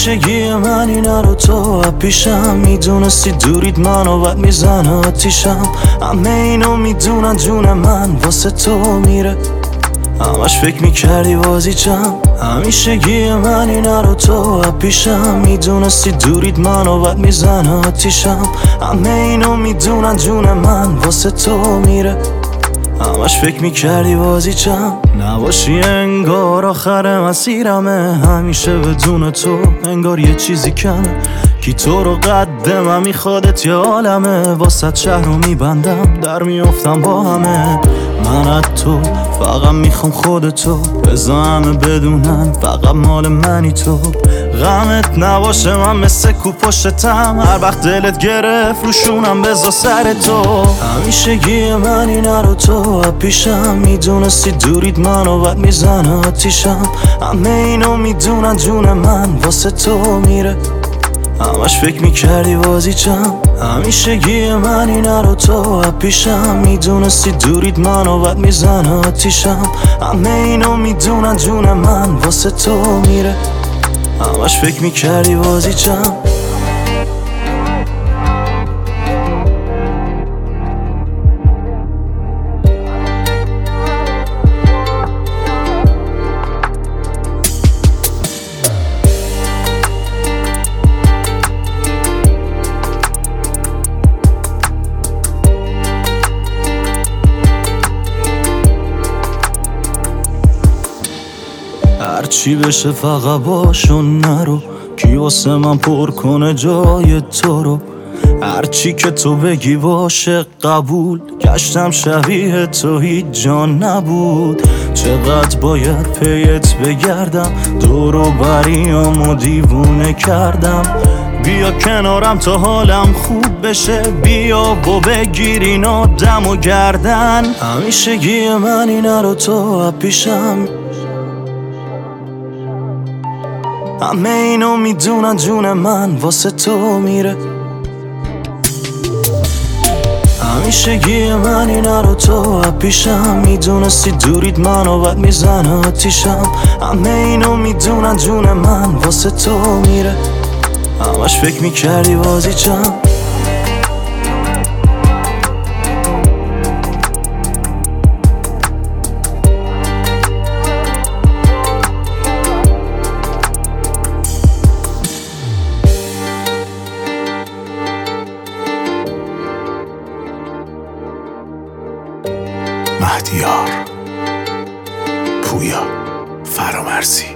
همیشگی من اینا رو تو پیشم میدونستی دورید منو بد میزنه آتیشم. همه اینو میدونن جون من واسه تو میره، همش فکر میکردی بازیچم. همیشگی من اینا رو تو پیشم میدونستی دورید منو بد میزنه آتیشم. همه اینو میدونن جون من واسه تو میره، همش فکر میکردی بازیچم. نباشی انگار آخر مسیرمه، همیشه بدون تو انگار یه چیزی کمه. کی تو رو قدم میخوادت یه عالمه، واسه شهر رو میبندم در میافتم با همه. من از تو فقط میخوام خودتو، بذار همه بدونن فقط مال منی تو. غمت نباشه من مثل کو پشتم، هر وقت دلت گرفت روشونم بذار سر تو. همیشگی من اینا رو تو پیشم میدونستی دورید منو بد میزنه آتیشم. همه اینو میدونن جون من واسه تو میره، همش فکر میکردی بازیچم. همیشگی من اینا رو تو پیشم میدونستی دورید منو بد میزنه آتیشم. همه اینو میدونن جون من واسه تو میره، همش فکر میکردی بازیچم. هرچی بشه فقط باش و نرو، کی واسه من پر کنه جای تو رو. هرچی که تو بگی باشه قبول، گشتم شبیه تو هیچ جان نبود. چقدر باید پیت بگردم، دور و بریامو دیوونه کردم. بیا کنارم تا حالم خوب بشه، بیا و بگیر این آدم و گردن. همیشگی من اینا رو تو پیشم، همه اینو میدونن جون من واسه تو میره. همیشگی من اینا رو تو پیشم میدونستی دورید منو بد میزنه آتیشم. همه اینو میدونن جون من واسه تو میره، همش فکر میکردی بازیچم. مهدیار، پویا، فرامرزی.